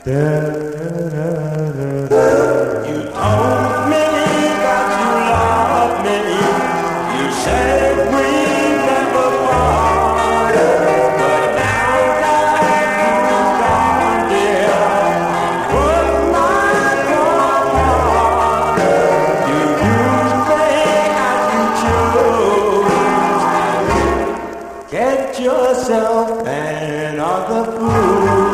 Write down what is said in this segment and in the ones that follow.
You told me that you loved me. You said we never part. But now that you've gone, dear, put my heart. You used me as you choose. Get yourself another fool.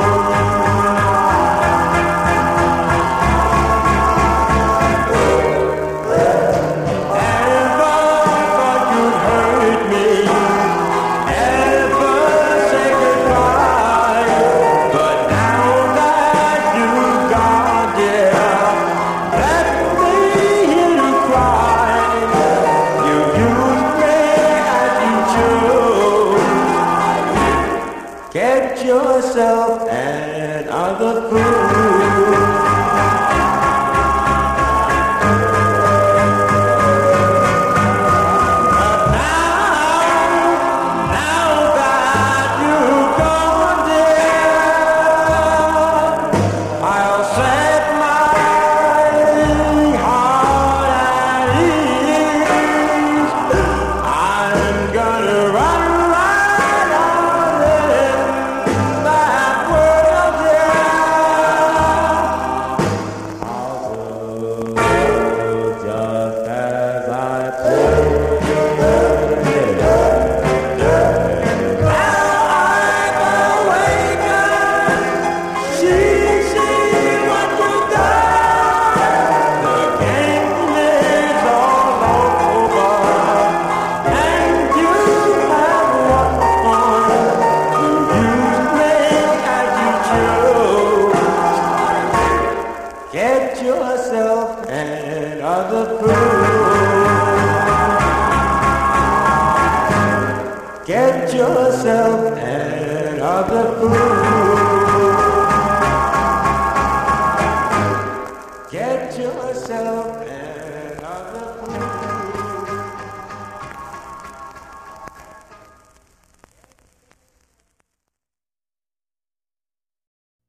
Get yourself another fool. Get yourself another fool. Get yourself another fool. Get yourself another fool.